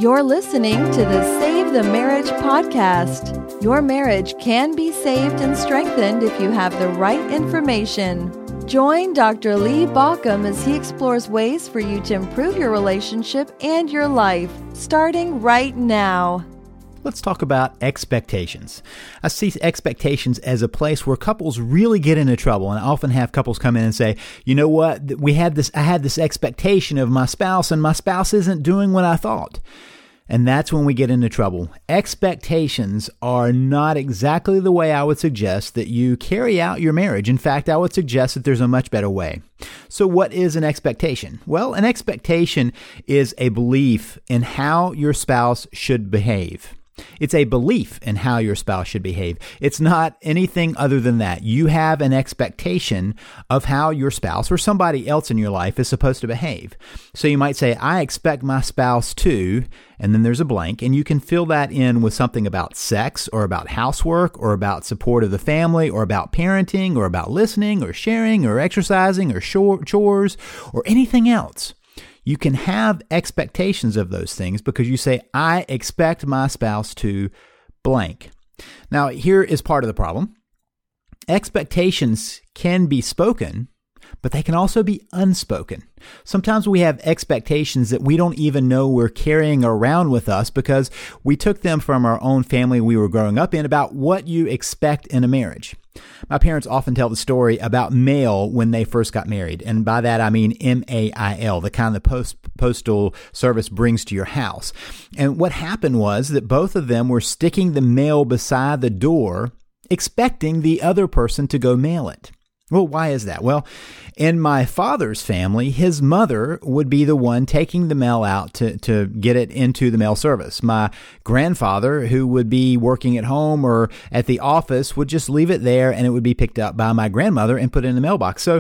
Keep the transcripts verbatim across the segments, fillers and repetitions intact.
You're listening to the Save the Marriage podcast. Your marriage can be saved and strengthened if you have the right information. Join Doctor Lee Baucom as he explores ways for you to improve your relationship and your life, starting right now. Let's talk about expectations. I see expectations as a place where couples really get into trouble, and I often have couples come in and say, you know what, we had this, I had this expectation of my spouse, and my spouse isn't doing what I thought. And that's when we get into trouble. Expectations are not exactly the way I would suggest that you carry out your marriage. In fact, I would suggest that there's a much better way. So what is an expectation? Well, an expectation is a belief in how your spouse should behave. It's a belief in how your spouse should behave. It's not anything other than that. You have an expectation of how your spouse or somebody else in your life is supposed to behave. So you might say, I expect my spouse to, and then there's a blank, and you can fill that in with something about sex or about housework or about support of the family or about parenting or about listening or sharing or exercising or chores or anything else. You can have expectations of those things because you say, I expect my spouse to blank. Now, here is part of the problem. Expectations can be spoken, but they can also be unspoken. Sometimes we have expectations that we don't even know we're carrying around with us because we took them from our own family we were growing up in about what you expect in a marriage. My parents often tell the story about mail when they first got married. And by that, I mean M A I L, the kind the post, postal service brings to your house. And what happened was that both of them were sticking the mail beside the door, expecting the other person to go mail it. Well, why is that? Well, in my father's family, his mother would be the one taking the mail out to, to get it into the mail service. My grandfather, who would be working at home or at the office, would just leave it there and it would be picked up by my grandmother and put in the mailbox. So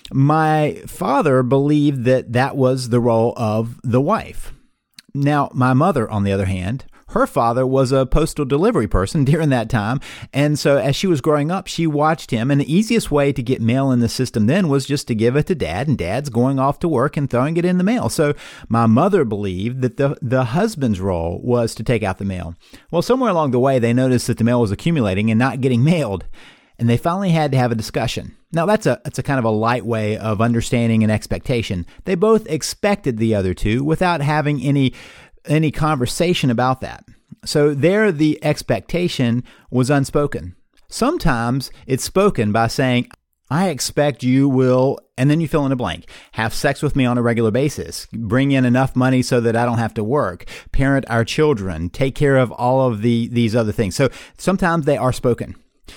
my father believed that that was the role of the wife. Now, my mother, on the other hand, her father was a postal delivery person during that time. And so as she was growing up, she watched him. And the easiest way to get mail in the system then was just to give it to dad. And dad's going off to work and throwing it in the mail. So my mother believed that the, the husband's role was to take out the mail. Well, somewhere along the way, they noticed that the mail was accumulating and not getting mailed. And they finally had to have a discussion. Now, that's a, that's a kind of a light way of understanding an expectation. They both expected the other two without having any any conversation about that. So there, the expectation was unspoken. Sometimes it's spoken by saying, I expect you will, and then you fill in a blank, have sex with me on a regular basis, bring in enough money so that I don't have to work, parent our children, take care of all of the these other things. So sometimes they are spoken.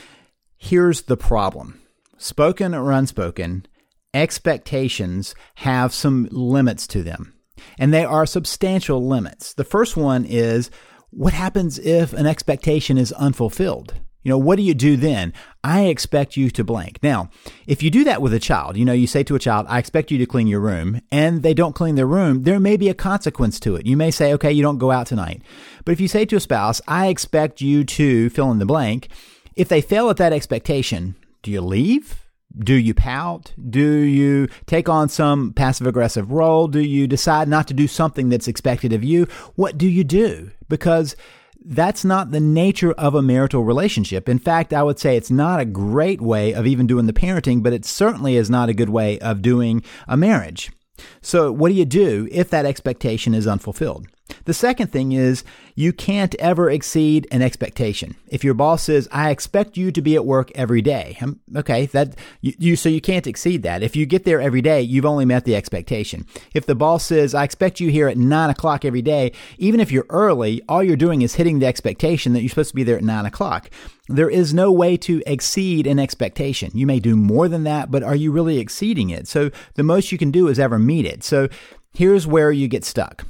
Here's the problem. Spoken or unspoken, expectations have some limits to them. And they are substantial limits. The first one is, what happens if an expectation is unfulfilled? You know, what do you do then? I expect you to blank. Now, if you do that with a child, you know, you say to a child, I expect you to clean your room, and they don't clean their room, there may be a consequence to it. You may say, okay, you don't go out tonight. But if you say to a spouse, I expect you to fill in the blank, if they fail at that expectation, do you leave? Do you pout? Do you take on some passive-aggressive role? Do you decide not to do something that's expected of you? What do you do? Because that's not the nature of a marital relationship. In fact, I would say it's not a great way of even doing the parenting, but it certainly is not a good way of doing a marriage. So what do you do if that expectation is unfulfilled? The second thing is you can't ever exceed an expectation. If your boss says, I expect you to be at work every day. Okay, that you, you so you can't exceed that. If you get there every day, you've only met the expectation. If the boss says, I expect you here at nine o'clock every day, even if you're early, all you're doing is hitting the expectation that you're supposed to be there at nine o'clock. There is no way to exceed an expectation. You may do more than that, but are you really exceeding it? So the most you can do is ever meet it. So here's where you get stuck.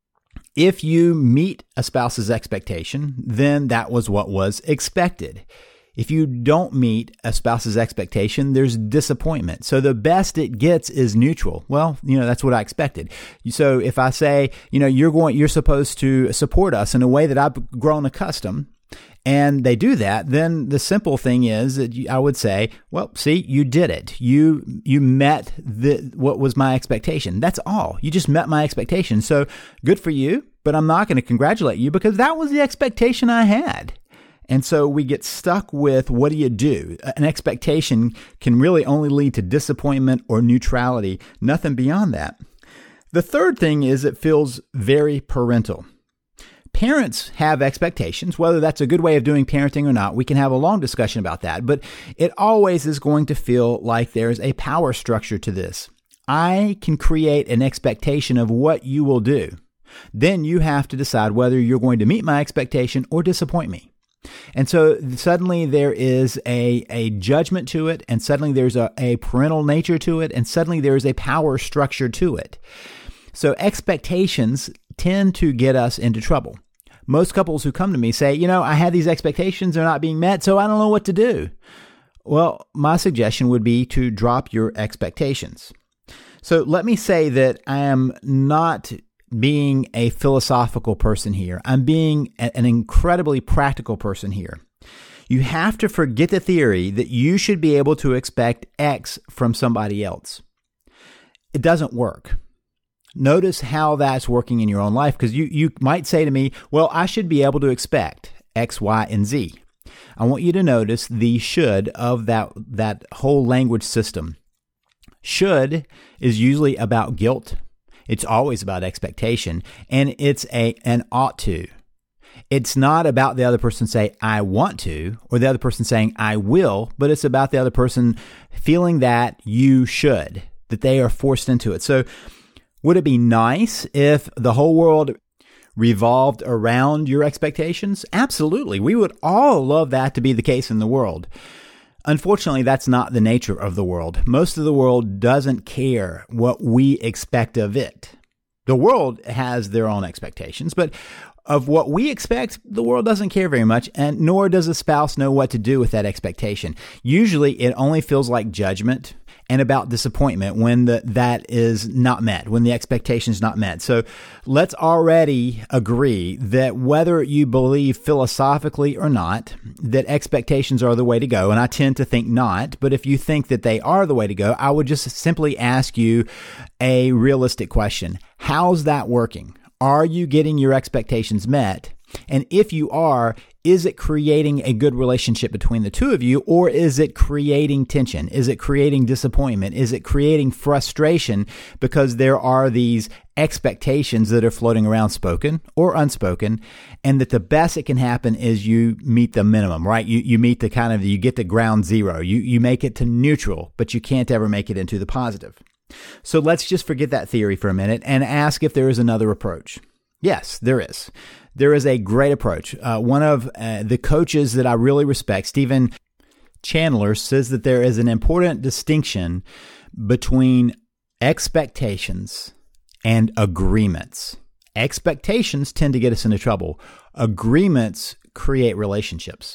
If you meet a spouse's expectation, then that was what was expected. If you don't meet a spouse's expectation, there's disappointment. So the best it gets is neutral. Well, you know, that's what I expected. So if I say, you know, you're going, you're supposed to support us in a way that I've grown accustomed, and they do that, then the simple thing is that I would say, well, see, you did it. You you met the what was my expectation. That's all. You just met my expectation. So good for you. but I'm not going to congratulate you because that was the expectation I had. And so we get stuck with, what do you do? An expectation can really only lead to disappointment or neutrality, nothing beyond that. The third thing is it feels very parental. Parents have expectations, whether that's a good way of doing parenting or not. We can have a long discussion about that, but it always is going to feel like there's a power structure to this. I can create an expectation of what you will do. Then you have to decide whether you're going to meet my expectation or disappoint me. And so suddenly there is a, a judgment to it, and suddenly there's a, a parental nature to it, and suddenly there's a power structure to it. So expectations tend to get us into trouble. Most couples who come to me say, you know, I had these expectations, they're not being met, so I don't know what to do. Well, my suggestion would be to drop your expectations. So let me say that I am not being a philosophical person here. I'm being a, an incredibly practical person here. You have to forget the theory that you should be able to expect X from somebody else. It doesn't work. Notice how that's working in your own life, because you, you might say to me, well, I should be able to expect X, Y, and Z. I want you to notice the should of that, that whole language system. Should is usually about guilt. It's always about expectation, and it's a an ought to. It's not about the other person saying, I want to, or the other person saying, I will, but it's about the other person feeling that you should, that they are forced into it. So would it be nice if the whole world revolved around your expectations? Absolutely. We would all love that to be the case in the world. Unfortunately, that's not the nature of the world. Most of the world doesn't care what we expect of it. The world has their own expectations, but of what we expect, the world doesn't care very much, and nor does a spouse know what to do with that expectation. Usually, it only feels like judgment and about disappointment when the, that is not met, when the expectation is not met. So let's already agree that whether you believe philosophically or not, that expectations are the way to go. And I tend to think not, but if you think that they are the way to go, I would just simply ask you a realistic question. How's that working? Are you getting your expectations met? And if you are, is it creating a good relationship between the two of you, or is it creating tension? Is it creating disappointment? Is it creating frustration because there are these expectations that are floating around, spoken or unspoken, and that the best that can happen is you meet the minimum, right? You you meet the kind of, you get to ground zero. You you make it to neutral, but you can't ever make it into the positive. So let's just forget that theory for a minute and ask if there is another approach. Yes, there is. There is a great approach. Uh, one of uh, the coaches that I really respect, Stephen Chandler, says that there is an important distinction between expectations and agreements. Expectations tend to get us into trouble. Agreements create relationships.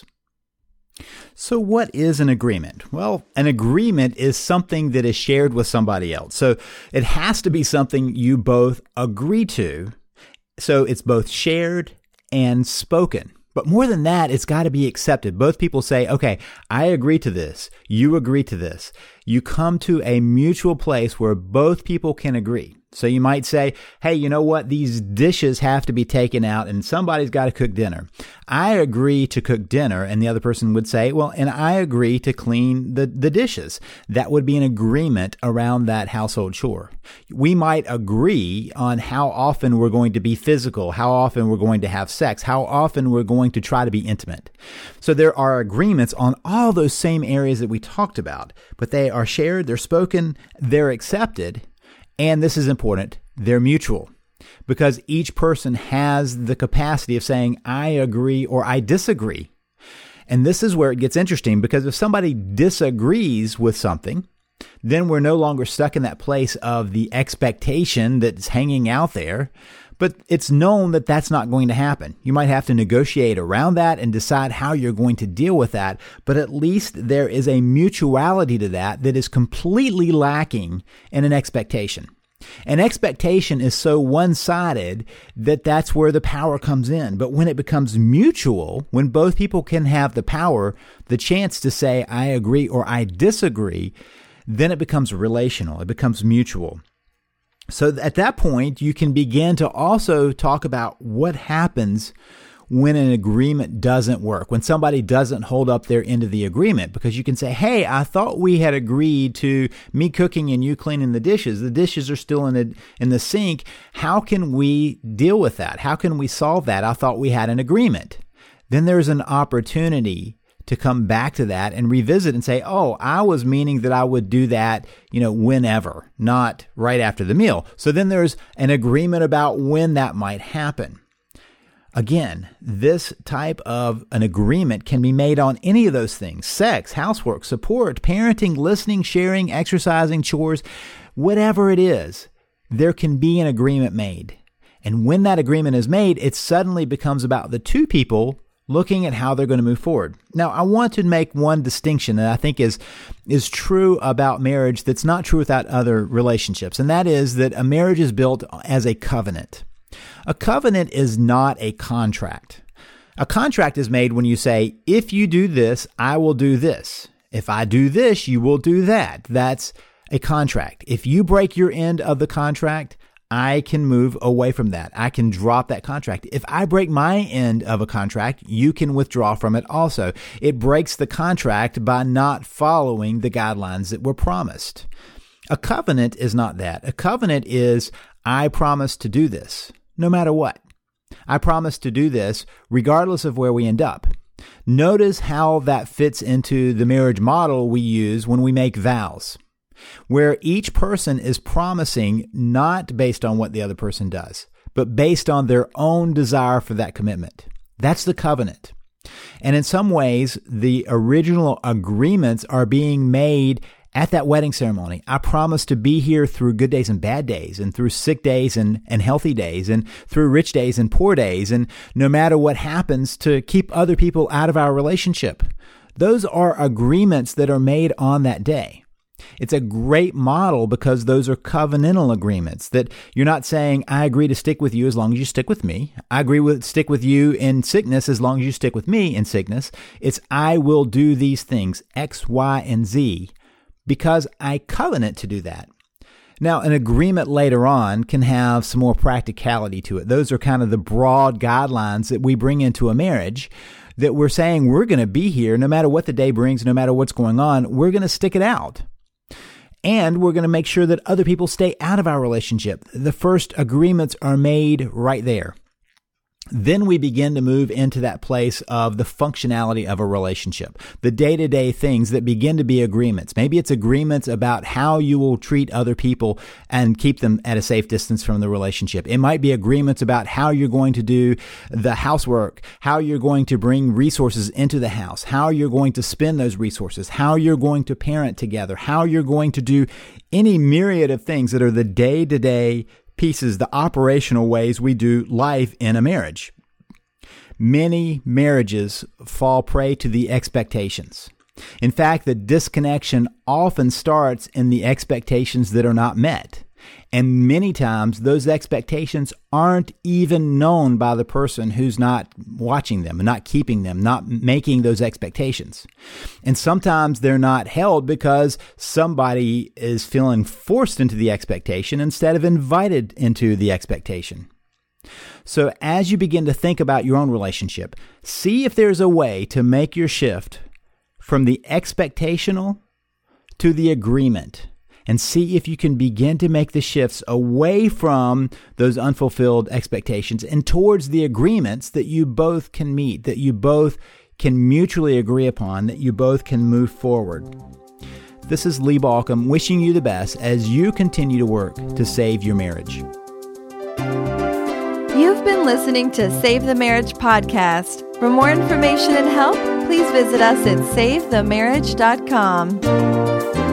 So what is an agreement? Well, an agreement is something that is shared with somebody else. So it has to be something you both agree to. So it's both shared and spoken. But more than that, it's got to be accepted. Both people say, okay, I agree to this. You agree to this. You come to a mutual place where both people can agree. So you might say, hey, you know what? These dishes have to be taken out and somebody's got to cook dinner. I agree to cook dinner. And the other person would say, well, and I agree to clean the, the dishes. That would be an agreement around that household chore. We might agree on how often we're going to be physical, how often we're going to have sex, how often we're going to try to be intimate. So there are agreements on all those same areas that we talked about, but they are shared, they're spoken, they're accepted. And this is important, they're mutual, because each person has the capacity of saying, I agree or I disagree. And this is where it gets interesting, because if somebody disagrees with something, then we're no longer stuck in that place of the expectation that's hanging out there, but it's known that that's not going to happen. You might have to negotiate around that and decide how you're going to deal with that, but at least there is a mutuality to that that is completely lacking in an expectation. An expectation is so one-sided that that's where the power comes in. But when it becomes mutual, when both people can have the power, the chance to say, I agree or I disagree, then it becomes relational. It becomes mutual. So at that point, you can begin to also talk about what happens when an agreement doesn't work, when somebody doesn't hold up their end of the agreement, because you can say, hey, I thought we had agreed to me cooking and you cleaning the dishes. The dishes are still in the, in the sink. How can we deal with that? How can we solve that? I thought we had an agreement. Then there's an opportunity to come back to that and revisit and say, oh, I was meaning that I would do that, you know, whenever, not right after the meal. So then there's an agreement about when that might happen. Again, this type of an agreement can be made on any of those things: sex, housework, support, parenting, listening, sharing, exercising, chores, whatever it is, there can be an agreement made. And when that agreement is made, it suddenly becomes about the two people looking at how they're going to move forward. Now, I want to make one distinction that I think is is true about marriage that's not true without other relationships, and that is that a marriage is built as a covenant. A covenant is not a contract. A contract is made when you say, if you do this, I will do this. If I do this, you will do that. That's a contract. If you break your end of the contract, I can move away from that. I can drop that contract. If I break my end of a contract, you can withdraw from it also. It breaks the contract by not following the guidelines that were promised. A covenant is not that. A covenant is, I promise to do this, no matter what. I promise to do this regardless of where we end up. Notice how that fits into the marriage model we use when we make vows, where each person is promising not based on what the other person does, but based on their own desire for that commitment. That's the covenant. And in some ways, the original agreements are being made at that wedding ceremony. I promise to be here through good days and bad days, and through sick days and, and healthy days, and through rich days and poor days, and no matter what happens, to keep other people out of our relationship. Those are agreements that are made on that day. It's a great model because those are covenantal agreements, that you're not saying, I agree to stick with you as long as you stick with me. I agree with stick with you in sickness as long as you stick with me in sickness. It's, I will do these things, X, Y, and Z, because I covenant to do that. Now, an agreement later on can have some more practicality to it. Those are kind of the broad guidelines that we bring into a marriage, that we're saying we're going to be here no matter what the day brings, no matter what's going on. We're going to stick it out. And we're going to make sure that other people stay out of our relationship. The first agreements are made right there. Then we begin to move into that place of the functionality of a relationship, the day-to-day things that begin to be agreements. Maybe it's agreements about how you will treat other people and keep them at a safe distance from the relationship. It might be agreements about how you're going to do the housework, how you're going to bring resources into the house, how you're going to spend those resources, how you're going to parent together, how you're going to do any myriad of things that are the day-to-day pieces, the operational ways we do life in a marriage. Many marriages fall prey to the expectations. In fact, the disconnection often starts in the expectations that are not met. And many times those expectations aren't even known by the person who's not watching them, not keeping them, not making those expectations. And sometimes they're not held because somebody is feeling forced into the expectation instead of invited into the expectation. So as you begin to think about your own relationship, see if there's a way to make your shift from the expectational to the agreement, and see if you can begin to make the shifts away from those unfulfilled expectations and towards the agreements that you both can meet, that you both can mutually agree upon, that you both can move forward. This is Lee Baucom wishing you the best as you continue to work to save your marriage. You've been listening to Save the Marriage podcast. For more information and help, please visit us at save the marriage dot com.